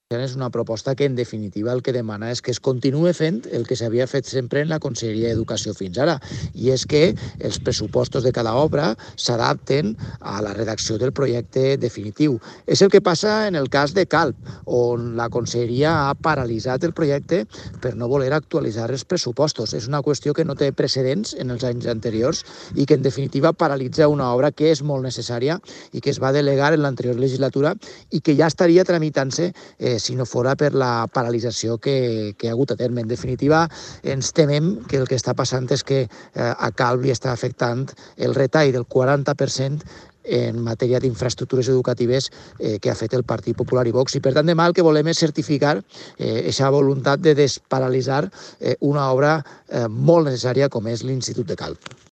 És una proposta que, en definitiva, el que demana és que es continuï fent el que s'havia fet sempre en la Conselleria d'Educació fins ara, i és que els pressupostos de cada obra s'adapten a la redacció del projecte definitiu. És el que passa en el cas de Calp, on la Conselleria ha paralitzat el projecte per no voler actualitzar els pressupostos. És una qüestió que no té precedents en els anys anteriors i que, en definitiva, paralitza una obra que és molt necessària i que es va delegar en l'anterior legislatura i que ja estaria tramitant-se si no fora per la paralització que ha hagut a terme. En definitiva, ens temem que el que està passant és que a Calp li està afectant el retall del 40% en matèria d'infraestructures educatives que ha fet el Partit Popular i Vox. I per tant, demà el que volem és certificar aquesta voluntat de desparalitzar una obra molt necessària com és l'Institut de Calp.